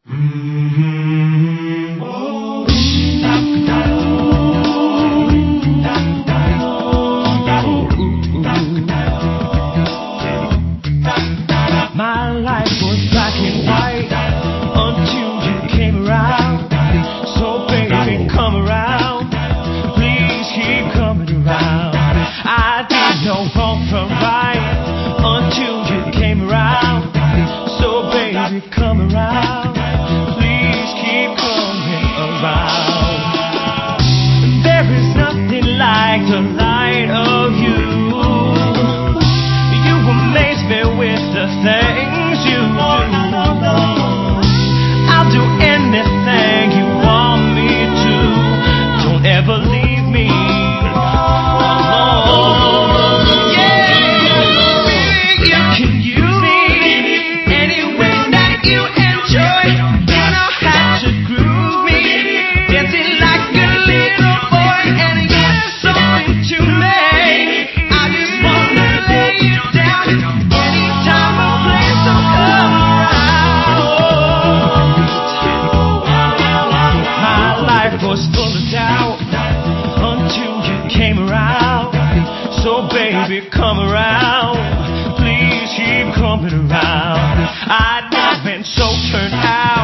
My life was black and white until you came around. So baby, come around. Please keep coming around. I didn't know wrong from right until you came around. So baby, come around. Please keep coming around. There is nothing like the light of you. You amaze me with the things you do. I'll do anything you want me to. Don't ever leave me alone. Yeah, you can use me any way that you enjoy. You know how to groove me, dancing like a little boy, and you're something to me. I just wanna lay you down anytime or place, so come around. My life was full of doubt until you came around. So baby, come around. Please keep coming around. I've never been so turned out.